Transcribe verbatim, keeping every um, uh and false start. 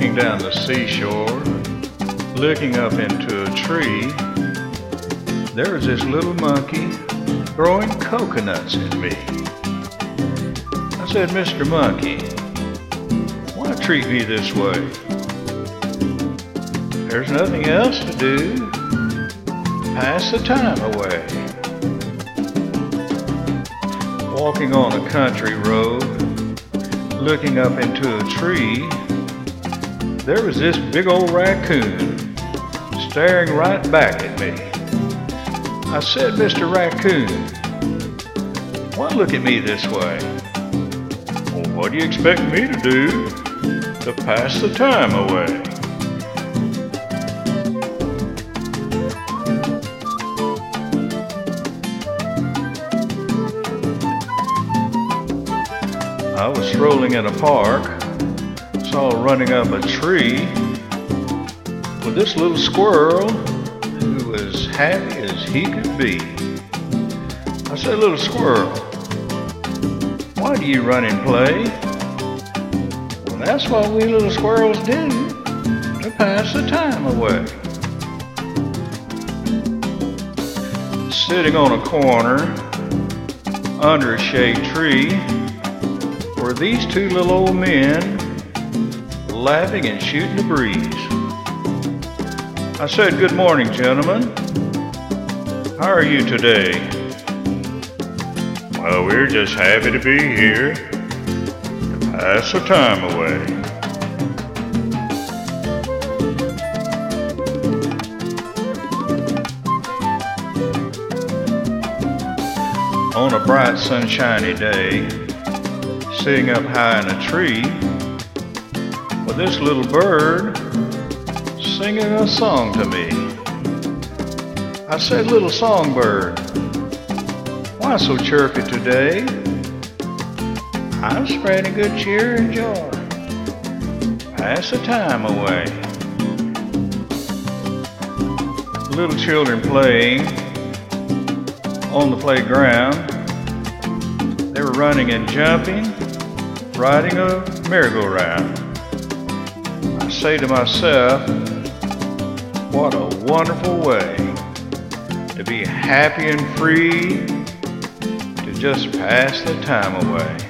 Walking down the seashore, looking up into a tree, there was this little monkey throwing coconuts at me. I said, "Mister Monkey, why treat me this way? There's nothing else to do. Pass the time away." Walking on a country road, looking up into a tree, there was this big old raccoon staring right back at me. I said, "Mister Raccoon, why look at me this way?" "Well, what do you expect me to do to pass the time away?" I was strolling in a park, saw running up a tree with this little squirrel who was happy as he could be. I said, "Little squirrel, why do you run and play?" "Well, that's what we little squirrels do to pass the time away." Sitting on a corner under a shade tree were these two little old men laughing and shooting the breeze. I said, "Good morning, gentlemen. How are you today?" "Well, we're just happy to be here to pass the time away." On a bright sunshiny day, sitting up high in a tree, with this little bird singing a song to me. I said, "Little songbird, why so chirpy today?" "I'm spreading good cheer and joy. Pass the time away." Little children playing on the playground, they were running and jumping, riding a merry-go-round. I say to myself, what a wonderful way to be happy and free, to just pass the time away.